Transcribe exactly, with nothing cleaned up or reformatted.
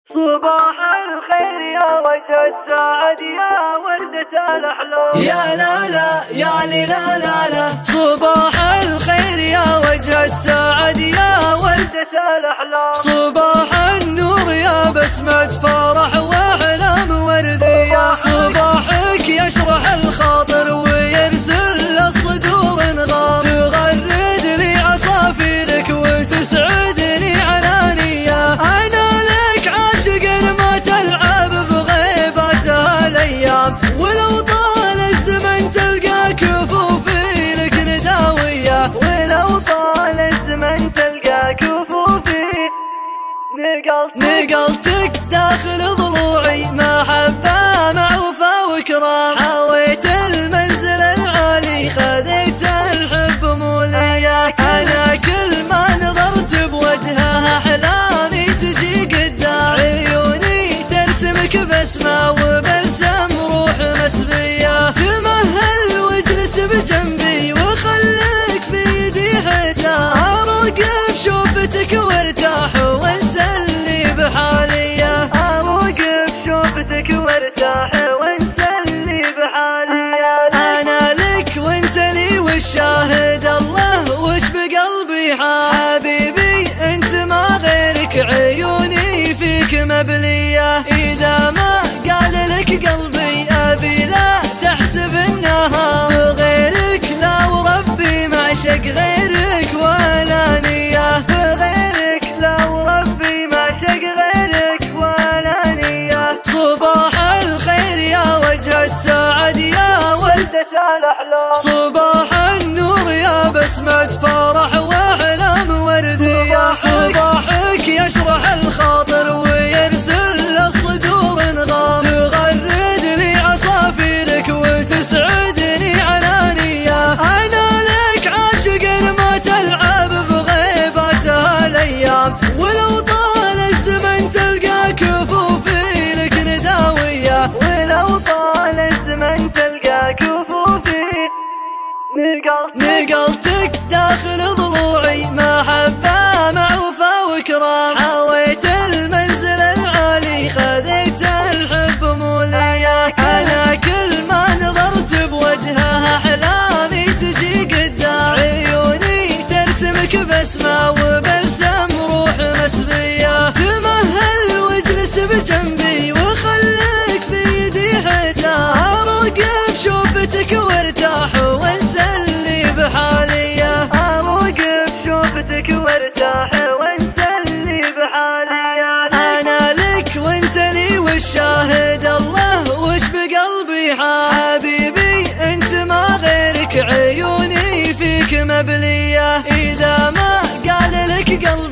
صباح الخير يا وجه السعد يا وردة الأحلام. يا لا لا يا لي لا لا لا صباح الخير يا وجه السعد يا وردة الأحلام. صباح النور يا بسمة فرح وأحلام وردية. صباحك يشرح الخاطر ويرسل للصدور انغام. تغرد لي عصافيرك وتسعدني علانية. أنا لك عاشق ما تلعب بغيباتها الأيام. ولو طال الزمن تلقى كفوفي لك نداوية. ولو طال الزمن تلقى كفوفي نقلتك داخل ضلوعي محبة معوفة وكرام. حويت المنزل العالي خذيت الحب مولية. أنا كل ما نظرت بوجهها أحلامي تجي قدام. عيوني ترسمك بسمة وبرسم روح مسبية. تمهل واجلس بجنبي وخليك في يدي حتى أرقب شوفتك وارتاح وانسلي بحالية. أوقف شوفتك وارتاح وانسلي بحالية. أنا لك وانت لي والشاهد الله وش بقلبي حال. حبيبي انت ما غيرك عيوني فيك مبلية. إذا ما قال لك قلبي أبي لا تحسب انها غيرك. لا وربي معشق غيرك ولا نية. غيرك لا وربي معشق غيرك ولا نية. صباح الخير يا وجه السعد يا وردة الأحلام. صباح النور يا بسمة فرح وأحلام وردية. صباحك يشرح الخاطر ويرسل للصدور انغام. تغرد لي عصافيرك وتسعدني علانية. أنا لك عاشق ما تلعب بغيباتها الأيام. ولو طال الزمن تلقى كفوفي لك نداوية. ولو طال الزمن تلقى كفوفي نقلتك داخل ضلوعي محبة معوفة وكرام. حويت المنزل العالي خذيت الحب مولية. أنا كل ما نظرت بوجهها أحلامي تجي قدام. عيوني ترسمك بسمة وبرسم روح مسبية. تمهل واجلس بجنبي وخليك في يدي حتى أرقب شوفتك وارتاح وانسلي بحالية. أوقف شوفتك وارتاح وانسلي بحالية. أنا لك وانت لي والشاهد الله وش بقلبي حال. حبيبي انت ما غيرك عيوني فيك مبلية. إذا ما قال لك قلبي